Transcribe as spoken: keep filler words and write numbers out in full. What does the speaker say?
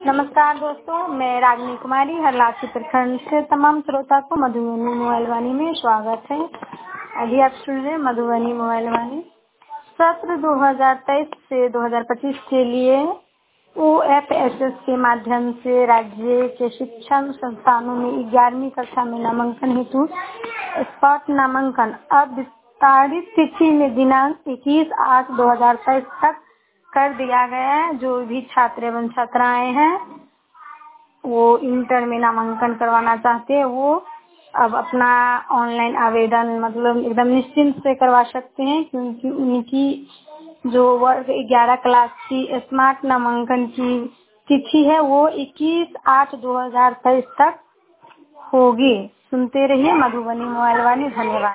नमस्कार दोस्तों, मैं रागिनी कुमारी हरलाखी प्रखंड से तमाम श्रोता को मधुबनी मोबाइल वाणी में स्वागत है। अभी आप सुन रहे हैं मधुबनी मोबाइल वाणी। सत्र दो हज़ार तेईस से दो हज़ार पच्चीस के लिए ओ एफ एस एस के माध्यम से राज्य के शिक्षण संस्थानों में ग्यारहवीं कक्षा में नामांकन हेतु स्पॉट नामांकन अब विस्तारित तिथि में दिनांक इक्कीस आठ दो हजार तेईस तक कर दिया गया है। जो भी छात्र एवं छात्राएं हैं वो इंटर में नामांकन करवाना चाहते हैं वो अब अपना ऑनलाइन आवेदन मतलब एकदम निश्चिंत से करवा सकते हैं, क्योंकि उनकी जो वर्ग ग्यारह क्लास की स्मार्ट नामांकन की तिथि है वो इक्कीस आठ दो हजार तेईस तक होगी। सुनते रहिए मधुबनी मोबाइल वाणी। धन्यवाद।